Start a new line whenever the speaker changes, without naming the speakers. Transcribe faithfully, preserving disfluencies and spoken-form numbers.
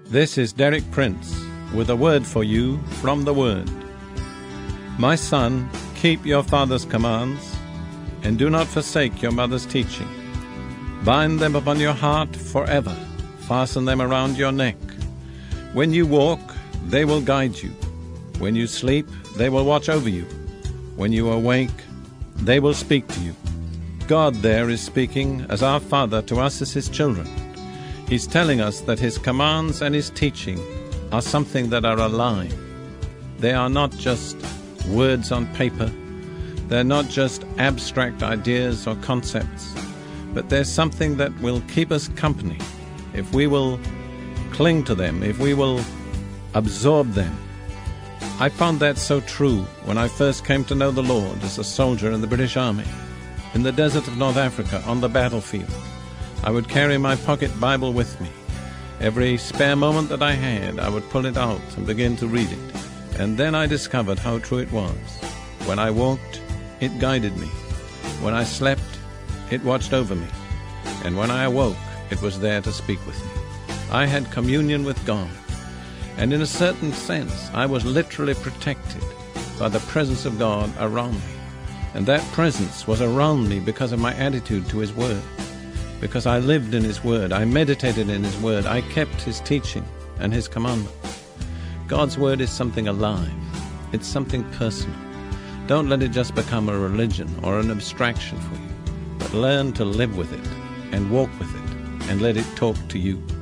This is Derek Prince with a word for you from the Word. My son, keep your father's commands, and do not forsake your mother's teaching. Bind them upon your heart forever. Fasten them around your neck. When you walk, they will guide you. When you sleep, they will watch over you. When you awake, they will speak to you. God there is speaking as our Father to us as His children. He's telling us that His commands and His teaching are something that are alive. They are not just words on paper. They're not just abstract ideas or concepts, but they're something that will keep us company if we will cling to them, if we will absorb them. I found that so true when I first came to know the Lord as a soldier in the British Army, in the desert of North Africa, on the battlefield. I would carry my pocket Bible with me. Every spare moment that I had, I would pull it out and begin to read it. And then I discovered how true it was. When I walked, it guided me. When I slept, it watched over me. And when I awoke, it was there to speak with me. I had communion with God. And in a certain sense, I was literally protected by the presence of God around me. And that presence was around me because of my attitude to His Word. Because I lived in His Word, I meditated in His Word, I kept His teaching and His commandments. God's Word is something alive. It's something personal. Don't let it just become a religion or an abstraction for you, but learn to live with it and walk with it and let it talk to you.